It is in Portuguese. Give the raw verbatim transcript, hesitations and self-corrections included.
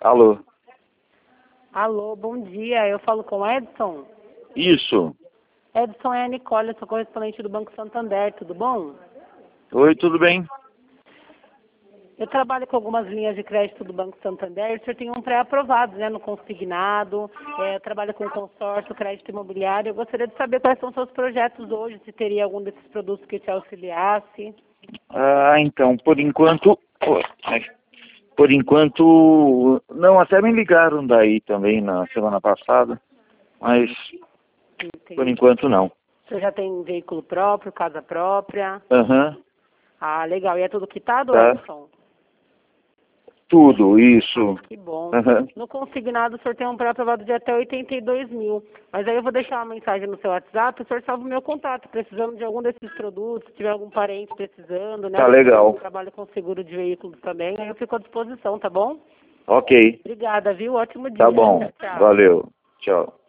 Alô? Alô, bom dia. Eu falo com o Edson. Isso. Edson é a Nicole, eu sou correspondente do Banco Santander, tudo bom? Oi, tudo bem? Eu trabalho com algumas linhas de crédito do Banco Santander. O senhor tem um pré-aprovado, né, no consignado. É, eu trabalho com consórcio, crédito imobiliário. Eu gostaria de saber quais são os seus projetos hoje, se teria algum desses produtos que te auxiliasse. Ah, então, por enquanto... Por enquanto... Não, até me ligaram daí também na semana passada, mas Entendi. por enquanto não. O senhor já tem veículo próprio, casa própria? Aham. Uhum. Ah, legal. E é tudo quitado, Tá. Edson? Tudo, isso. Que bom. Uhum. No consignado, o senhor tem um pré-aprovado de até oitenta e dois mil. Mas aí eu vou deixar uma mensagem no seu WhatsApp, o senhor salva o meu contato, precisando de algum desses produtos, se tiver algum parente precisando, né? Tá legal. Eu trabalho com seguro de veículos também, aí eu fico à disposição, tá bom? Ok. Obrigada, viu? Ótimo dia. Tá bom. Tchau, tchau. Valeu. Tchau.